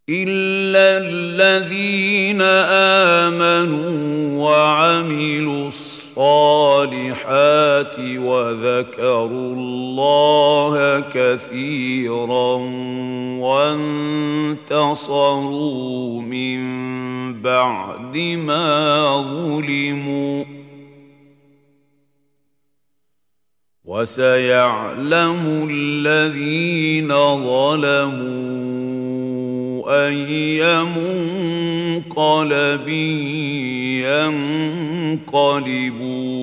إِلَّا الَّذِينَ آمَنُوا وَعَمِلُوا الصَّالِحَاتِ وَذَكَرُوا اللَّهَ كَثِيرًا وَانتَصَرُوا مِن بَعْدِ مَا ظُلِمُوا ۗ وَسَيَعْلَمُ الَّذِينَ ظَلَمُوا أَيَّ مُنقَلَبٍ يَنقَلِبُونَ